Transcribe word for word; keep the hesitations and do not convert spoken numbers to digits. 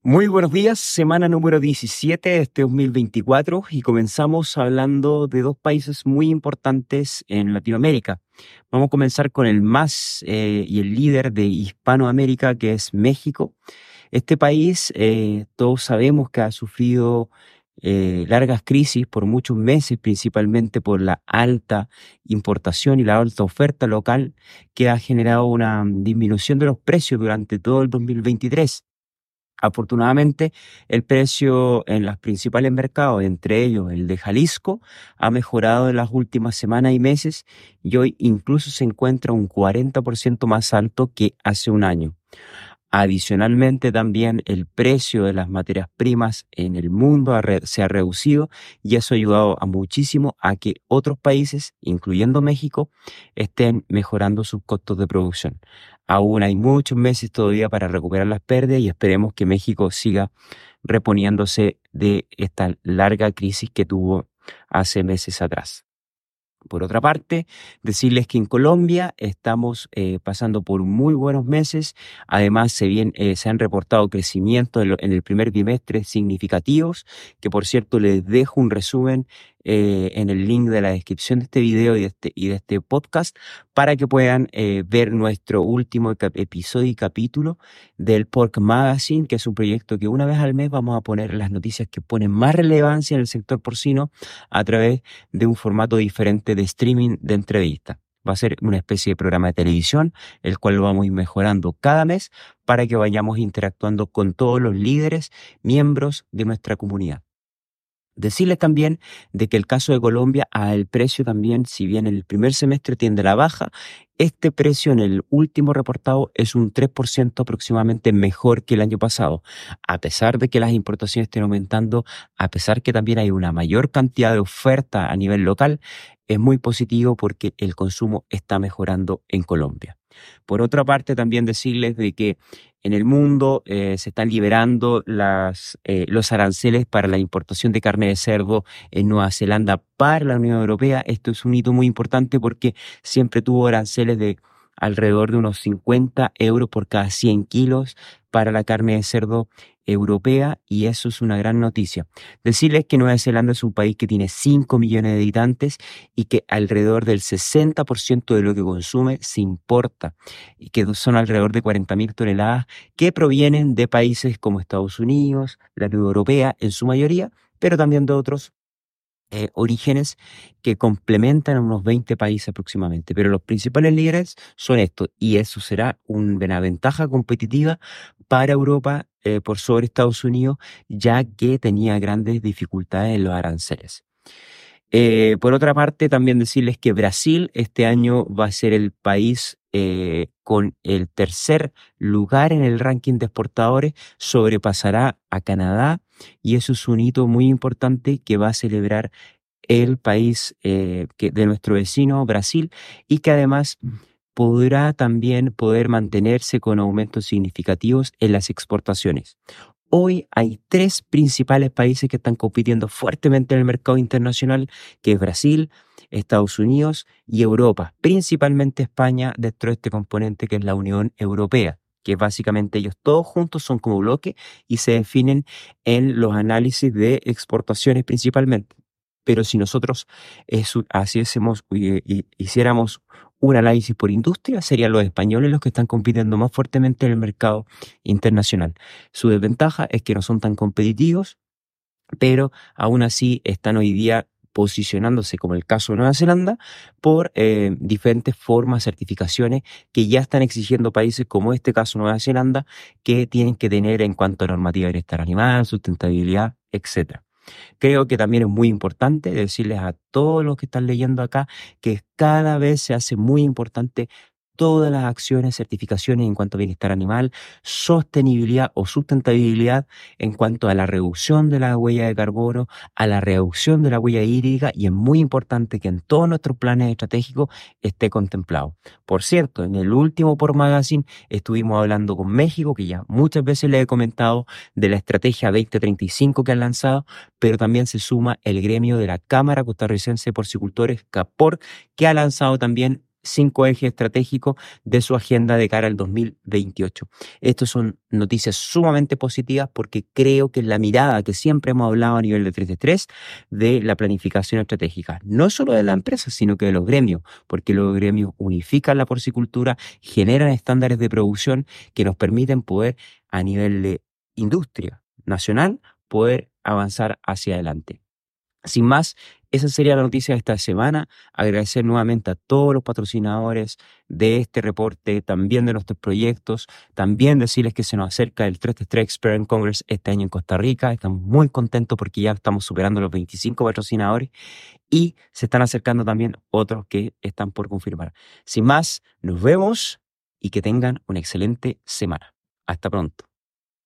Muy buenos días, semana número diecisiete de este dos mil veinticuatro y comenzamos hablando de dos países muy importantes en Latinoamérica. Vamos a comenzar con el más eh, y el líder de Hispanoamérica, que es México. Este país, eh, todos sabemos que ha sufrido eh, largas crisis por muchos meses, principalmente por la alta importación y la alta oferta local, que ha generado una disminución de los precios durante todo el dos mil veintitrés. Afortunadamente, el precio en los principales mercados, entre ellos el de Jalisco, ha mejorado en las últimas semanas y meses y hoy incluso se encuentra un cuarenta por ciento más alto que hace un año. Adicionalmente, también el precio de las materias primas en el mundo ha re- se ha reducido y eso ha ayudado a muchísimo a que otros países, incluyendo México, estén mejorando sus costos de producción. Aún hay muchos meses todavía para recuperar las pérdidas y esperemos que México siga reponiéndose de esta larga crisis que tuvo hace meses atrás. Por otra parte, decirles que en Colombia estamos eh, pasando por muy buenos meses. Además, se, bien, eh, se han reportado crecimientos en, lo- en el primer bimestre significativos, que por cierto les dejo un resumen eh, en el link de la descripción de este video y de este, y de este podcast para que puedan eh, ver nuestro último cap- episodio y capítulo del Pork Magazine, que es un proyecto que una vez al mes vamos a poner las noticias que ponen más relevancia en el sector porcino a través de un formato diferente de streaming de entrevista. Va a ser una especie de programa de televisión, el cual lo vamos a ir mejorando cada mes para que vayamos interactuando con todos los líderes, miembros de nuestra comunidad. Decirles también de que el caso de Colombia, a el precio también, si bien en el primer semestre tiende a la baja, este precio en el último reportado es un tres por ciento aproximadamente mejor que el año pasado. A pesar de que las importaciones estén aumentando, a pesar que también hay una mayor cantidad de oferta a nivel local, es muy positivo porque el consumo está mejorando en Colombia. Por otra parte, también decirles de que en el mundo eh, se están liberando las, eh, los aranceles para la importación de carne de cerdo en Nueva Zelanda para la Unión Europea. Esto es un hito muy importante porque siempre tuvo aranceles de alrededor de unos cincuenta euros por cada cien kilos para la carne de cerdo europea y eso es una gran noticia. Decirles que Nueva Zelanda es un país que tiene cinco millones de habitantes y que alrededor del sesenta por ciento de lo que consume se importa y que son alrededor de cuarenta mil toneladas que provienen de países como Estados Unidos, la Unión Europea en su mayoría, pero también de otros eh, orígenes que complementan a unos veinte países aproximadamente. Pero los principales líderes son estos y eso será una ventaja competitiva para Europa eh, por sobre Estados Unidos, ya que tenía grandes dificultades en los aranceles. Eh, por otra parte, también decirles que Brasil este año va a ser el país eh, con el tercer lugar en el ranking de exportadores, sobrepasará a Canadá y eso es un hito muy importante que va a celebrar el país eh, que, de nuestro vecino Brasil y que además podrá también poder mantenerse con aumentos significativos en las exportaciones. Hoy hay tres principales países que están compitiendo fuertemente en el mercado internacional, que es Brasil, Estados Unidos y Europa, principalmente España dentro de este componente que es la Unión Europea, que básicamente ellos todos juntos son como bloque y se definen en los análisis de exportaciones principalmente. Pero si nosotros eh, su- hiciésemos, eh, y- hiciéramos un análisis por industria, serían los españoles los que están compitiendo más fuertemente en el mercado internacional. Su desventaja es que no son tan competitivos, pero aún así están hoy día posicionándose, como el caso de Nueva Zelanda, por eh, diferentes formas, certificaciones que ya están exigiendo países como este caso Nueva Zelanda, que tienen que tener en cuanto a normativa de bienestar animal, sustentabilidad, etcétera. Creo que también es muy importante decirles a todos los que están leyendo acá que cada vez se hace muy importante todas las acciones, certificaciones en cuanto a bienestar animal, sostenibilidad o sustentabilidad en cuanto a la reducción de la huella de carbono, a la reducción de la huella hídrica y es muy importante que en todos nuestros planes estratégicos esté contemplado. Por cierto, en el último Por Magazine estuvimos hablando con México, que ya muchas veces les he comentado de la estrategia veinte treinta y cinco que han lanzado, pero también se suma el gremio de la Cámara Costarricense de Porcicultores, CAPOR, que ha lanzado también cinco ejes estratégicos de su agenda de cara al dos mil veintiocho. Estas son noticias sumamente positivas porque creo que la mirada que siempre hemos hablado a nivel de tres de tres de la planificación estratégica, no solo de la empresa, sino que de los gremios, porque los gremios unifican la porcicultura, generan estándares de producción que nos permiten poder, a nivel de industria nacional, poder avanzar hacia adelante. Sin más, esa sería la noticia de esta semana. Agradecer nuevamente a todos los patrocinadores de este reporte, también de nuestros proyectos, también decirles que se nos acerca el tres de tres Experience Congress este año en Costa Rica. Estamos muy contentos porque ya estamos superando los veinticinco patrocinadores y se están acercando también otros que están por confirmar. Sin más, nos vemos y que tengan una excelente semana. Hasta pronto.